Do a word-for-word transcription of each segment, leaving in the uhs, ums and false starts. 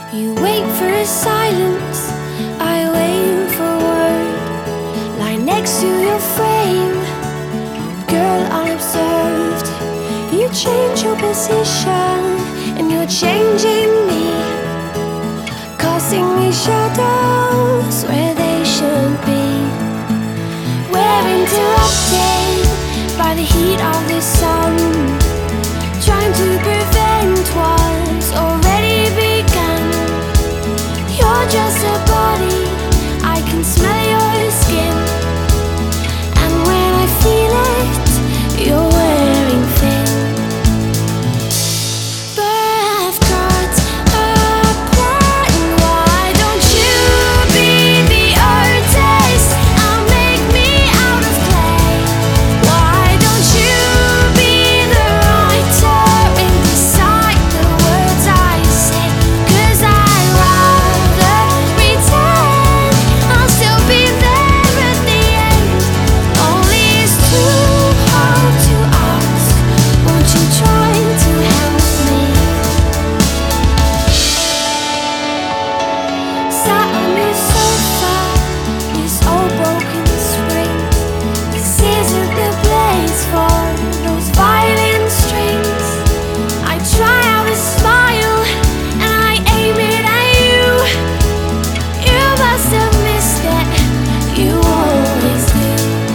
You wait for a silence, I wait for word. Lie next to your frame, girl unobserved. You change your position, and you're changing me, causing me shadows where they should be. We're interrupted by the heat of the sun, trying to prevent what's already begun. You're just a body, I can smell your skin, and when I feel it, you're wearing thin. But I've got a plan. Why don't you be the artist? I'll make me out of clay. Why don't you be the writer and decide the words I say? 'Cause I'd rather pretend I'll still be there at the end. Only it's too hard to ask. Won't you try to help me? Sat on your sofa, this old broken spring, scissored the blades for those violin strings. I try out a smile and I aim it at you. You must have missed it, you always do.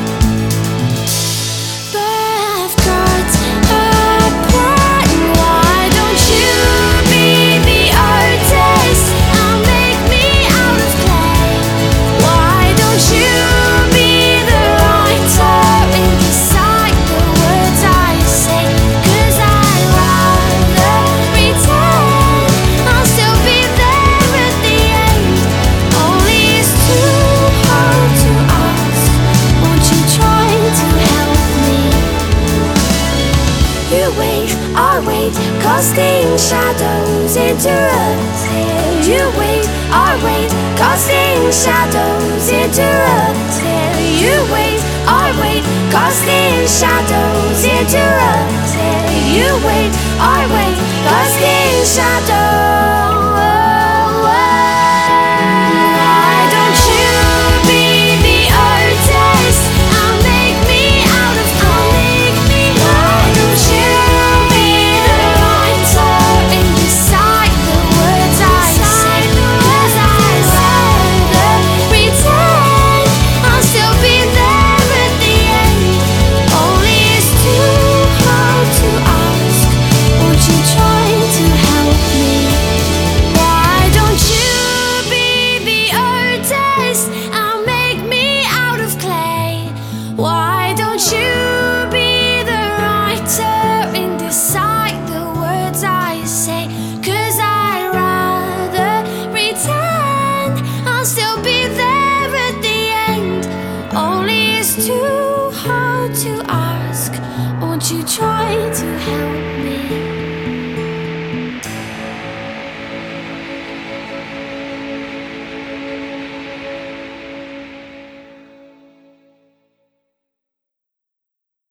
But I've got a plan. Why don't you be the artist? I'll make me out of clay. Why don't you be the writer and decide the words I say? 'Cause I'd rather pretend I'll still be there at the end. Only it's too hard to ask. Won't you try to help me? You wait, I wait, casting shadows into us. You wait, I wait, casting shadows into us. You wait, I wait, casting shadows into us. You wait, I